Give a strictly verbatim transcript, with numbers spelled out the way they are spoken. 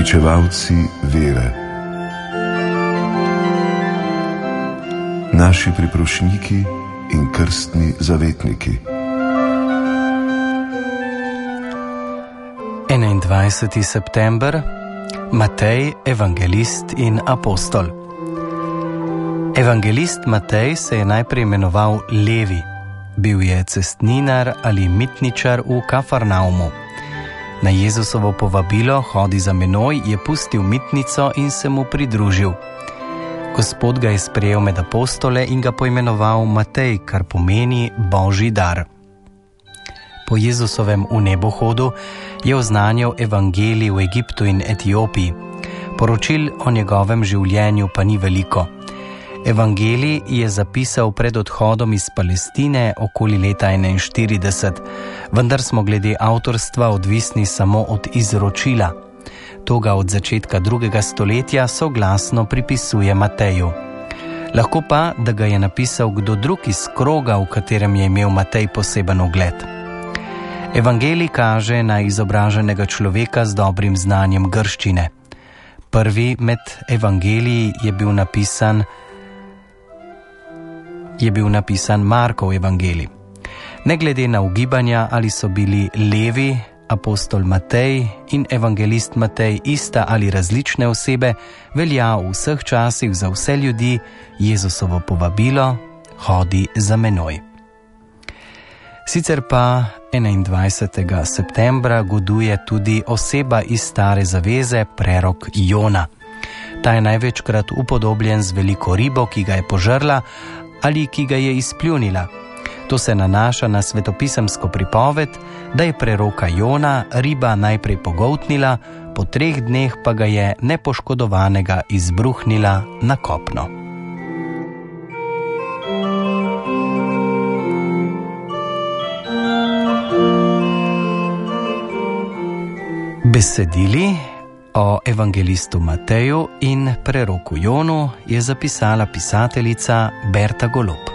Pričevalci vere. Naši priprošniki in krstni zavetniki. enaindvajseti september, Matej, evangelist in apostol. Evangelist Matej se je najprej imenoval Levi. Bil je cestninar ali mitničar v Kafarnaumu. Na Jezusovo povabilo "Hodi za menoj" je pustil mitnico in se mu pridružil. Gospod ga je sprejel med apostole in ga poimenoval Matej, kar pomeni Božji dar. Po Jezusovem vnebohodu je oznanjal evangelij v Egiptu in Etiopiji. Poročil o njegovem življenju pa ni veliko. Evangelij je zapisal pred odhodom iz Palestine okoli leta enainštirideset, vendar smo glede avtorstva odvisni samo od izročila. To ga od začetka drugega stoletja soglasno pripisuje Mateju. Lahko pa, da ga je napisal kdo drug iz kroga, v katerem je imel Matej poseben ugled. Evangelij kaže na izobraženega človeka z dobrim znanjem grščine. Prvi med evangeliji je bil napisan je bil napisan Markov evangelij. Ne glede na ugibanja, ali so bili Levi, apostol Matej in evangelist Matej ista ali različne osebe, velja v vseh časih za vse ljudi Jezusovo povabilo "Hodi za menoj". Sicer pa enaindvajsetega septembra goduje tudi oseba iz Stare zaveze, prerok Jona. Ta je največkrat upodobljen z veliko ribo, ki ga je požrla ali ki ga je izpljunila. To se nanaša na svetopisemsko pripoved, da je preroka Jona riba najprej pogoltnila, po treh dneh pa ga je nepoškodovanega izbruhnila na kopno. Besedili o evangelistu Mateju in preroku Jonu je zapisala pisateljica Berta Golob.